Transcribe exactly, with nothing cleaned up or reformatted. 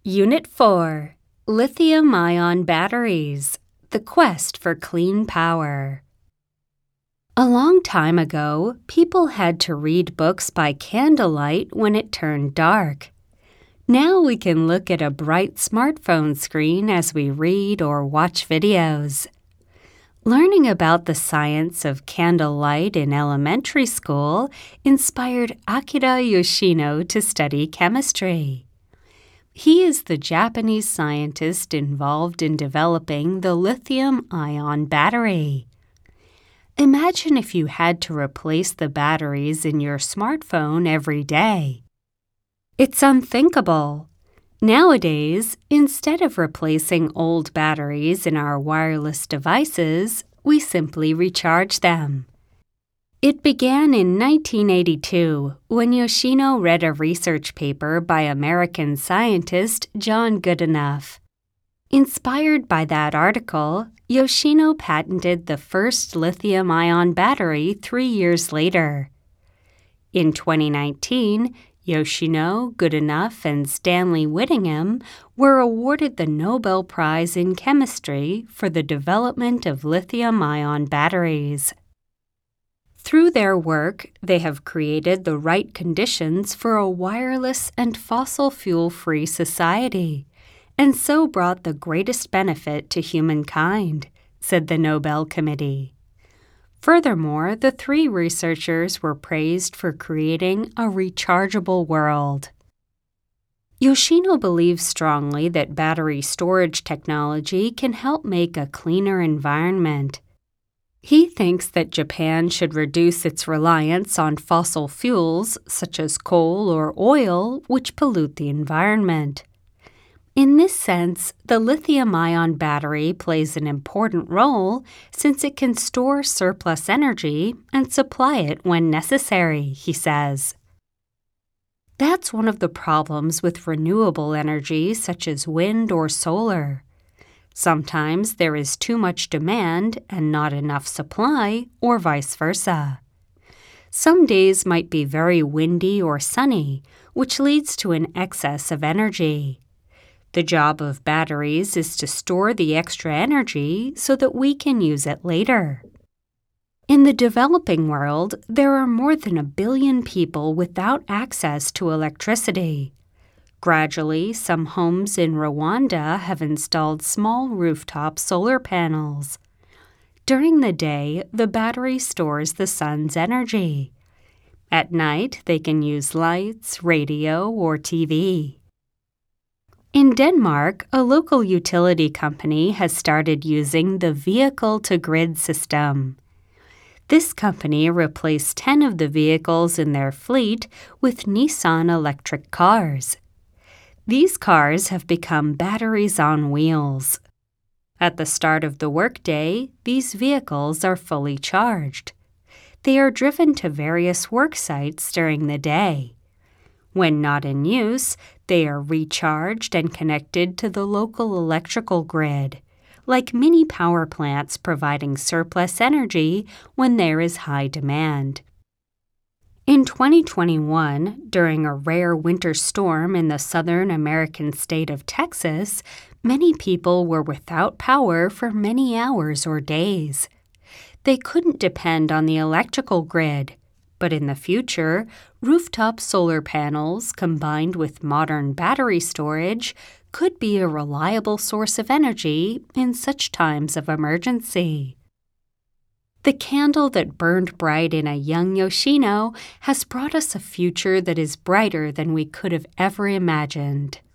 Unit four, Lithium-ion batteries, the quest for clean power. A long time ago, people had to read books by candlelight when it turned dark. Now we can look at a bright smartphone screen as we read or watch videos. Learning about the science of candlelight in elementary school inspired Akira Yoshino to study chemistry. He is the Japanese scientist involved in developing the lithium-ion battery. Imagine if you had to replace the batteries in your smartphone every day. It's unthinkable. Nowadays, instead of replacing old batteries in our wireless devices, we simply recharge them. It began in nineteen eighty-two when Yoshino read a research paper by American scientist John Goodenough. Inspired by that article, Yoshino patented the first lithium-ion battery three years later. In twenty nineteen, Yoshino, Goodenough, and Stanley Whittingham were awarded the Nobel Prize in Chemistry for the development of lithium-ion batteries. Through their work, they have created the right conditions for a wireless and fossil fuel-free society, and so brought the greatest benefit to humankind, said the Nobel Committee. Furthermore, the three researchers were praised for creating a rechargeable world. Yoshino believes strongly that battery storage technology can help make a cleaner environment. He thinks that Japan should reduce its reliance on fossil fuels such as coal or oil, which pollute the environment. In this sense, the lithium-ion battery plays an important role since it can store surplus energy and supply it when necessary, he says. That's one of the problems with renewable energy such as wind or solar. Sometimes there is too much demand and not enough supply, or vice versa. Some days might be very windy or sunny, which leads to an excess of energy. The job of batteries is to store the extra energy so that we can use it later. In the developing world, there are more than a billion people without access to electricity. Gradually, some homes in Rwanda have installed small rooftop solar panels. During the day, the battery stores the sun's energy. At night, they can use lights, radio, or T V. In Denmark, a local utility company has started using the vehicle-to-grid system. This company replaced ten of the vehicles in their fleet with Nissan electric cars. These cars have become batteries on wheels. At the start of the workday, these vehicles are fully charged. They are driven to various work sites during the day. When not in use, they are recharged and connected to the local electrical grid, like mini power plants providing surplus energy when there is high demand. In twenty twenty-one, during a rare winter storm in the southern American state of Texas, many people were without power for many hours or days. They couldn't depend on the electrical grid, but in the future, rooftop solar panels combined with modern battery storage could be a reliable source of energy in such times of emergency. The candle that burned bright in a young Yoshino has brought us a future that is brighter than we could have ever imagined.